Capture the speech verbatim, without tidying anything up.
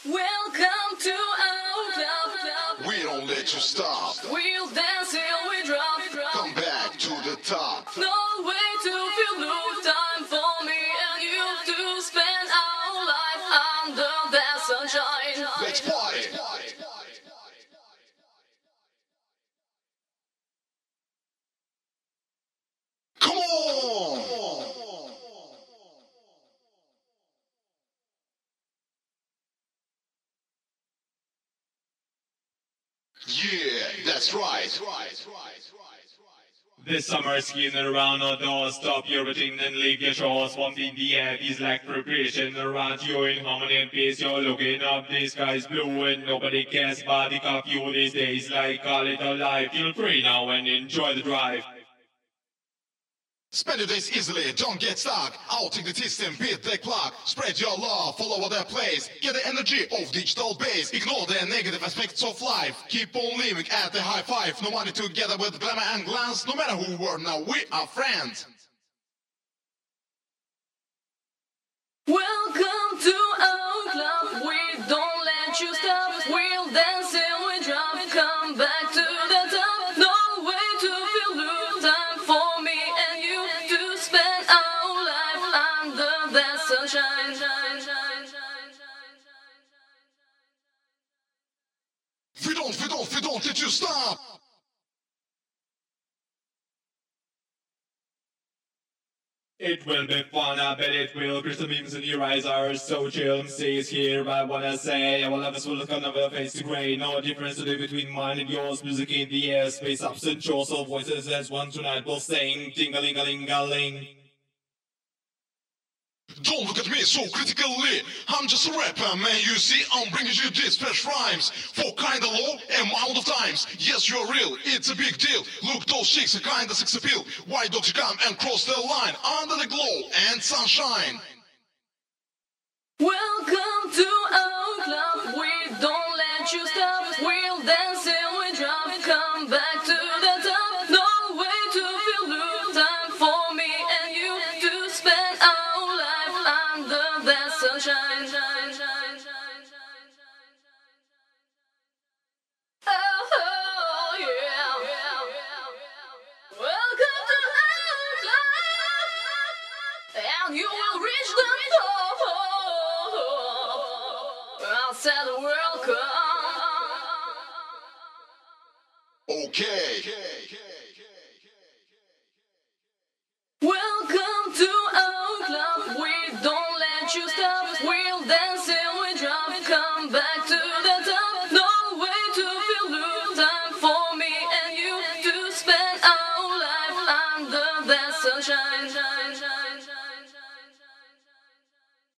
Welcome to our club, club. We don't let you stop. We'll dance till we drop, drop. Come back to the top. No way to feel no time for me and you to spend our life under that sunshine. Let's party. Come on. Yeah, that's right. This summer skiing around outdoors, stop your routine and leave your chores. Warmth in the air feels like preparation around you in harmony and peace. You're looking up, the sky's blue and nobody cares about the curfew these days. Like call it a life, feel free now and enjoy the drive. Spend your days easily, don't get stuck. Out take the system, beat the clock. Spread your love, follow their place. Get the energy of digital base. Ignore the negative aspects of life. Keep on living at the high five. No money together with glamour and glance. No matter who we are now, we are friends. Welcome to our club. We don't let you stop. We'll dance till we drop. Come back to the top. No way to feel no time for me and you to spend our life under that sunshine. We don't, we don't, we don't let you stop. It will be fun, I bet it will. Crystal beams in your eyes are so chill. Stays here, I wanna say. Our love is full come never face to grey. No difference today between mine and yours. Music in the air, space absent shores of voices as one tonight will sing. Ting-a-ling-a-ling-a-ling. Don't look at me so critically. I'm just a rapper, man. You see, I'm bringing you these fresh rhymes for kinda low amount of times. Yes, you're real, it's a big deal. Look, those chicks are kinda sex appeal. Why don't you come and cross the line under the glow and sunshine? Welcome to our club. We don't let you stop. We'll dance till we drop. Come back to the top. No way to feel no time for me and you to spend our life under that sunshine. Oh, yeah. Welcome to our club. And you will reach the top. I said welcome. Okay. Welcome to our club. We don't let you stop. We'll dance till we drop. Come back to the top. No way to feel no time for me and you to spend our life under that sunshine.